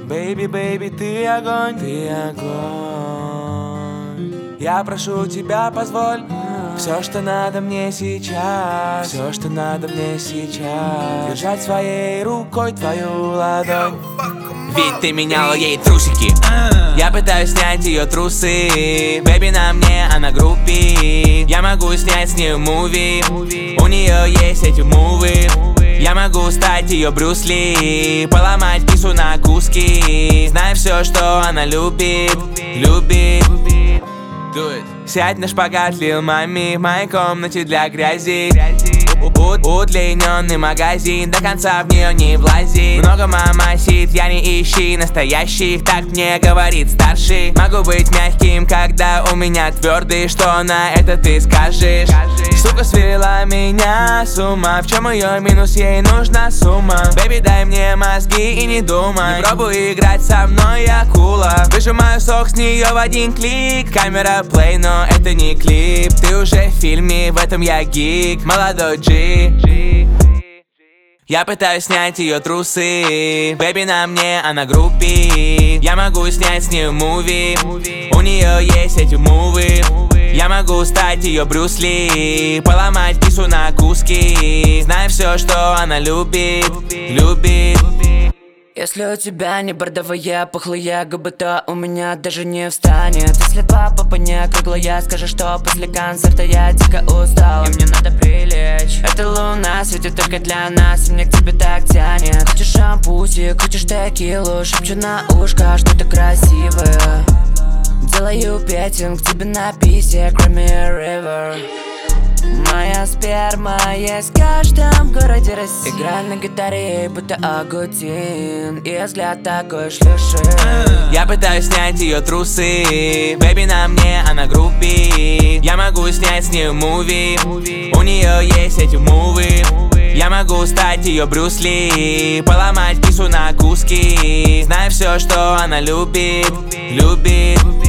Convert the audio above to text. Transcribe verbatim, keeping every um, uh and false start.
Baby, baby, ты огонь, ты огонь. Я прошу тебя, позволь все, что надо мне сейчас, все, что надо мне сейчас, держать своей рукой твою ладонь. Ведь ты меняла ей трусики, я пытаюсь снять ее трусы. Бэби на мне, она группи. Я могу снять с нее муви. У нее есть эти мувы. Я могу стать ее Брюс Ли, поломать кису на куски. Знаю все, что она любит, любит. Сядь на шпагат, лил мами, в моей комнате для грязи. Удлиненный магазин, до конца в нее не влази. Много мамасит, я не ищи настоящих, так мне говорит старший. Могу быть мягким, когда у меня твердый, что на это ты скажешь? Сука свела меня с ума, в чем ее минус, ей нужна сумма. Бэби, дай мне мозги и не думай, не пробуй играть со мной, я акула. Выжимаю сок с нее в один клик, камера плей, но это не клип. Ты уже в фильме, в этом я гик, молодой G. Я пытаюсь снять ее трусы. Бэби на мне, она группи. Я могу снять с нее муви. У нее есть эти мувы. Я могу стать ее Брюс Ли, поломать кису на куски. Знаю все, что она любит, любит. Если у тебя не бордовые, пухлые губы, то у меня даже не встанет. Если два папа не круглая, скажи, что после концерта я дико устал и мне надо прилечь. Эта луна светит только для нас, и мне к тебе так тянет. Хочешь шампусик, хочешь текилу, шепчу на ушко, что ты красивая. Делаю петинг тебе на писе, Grammy River. Моя сперма есть в каждом городе России. Играю на гитаре, будто Агутин, и взгляд такой шлюши. Я пытаюсь снять ее трусы. Бэби на мне, она группи. Я могу снять с нее муви. У нее есть эти мувы. Я могу стать ее Брюс Ли, поломать кису на куски. Знаю все, что она любит, любит.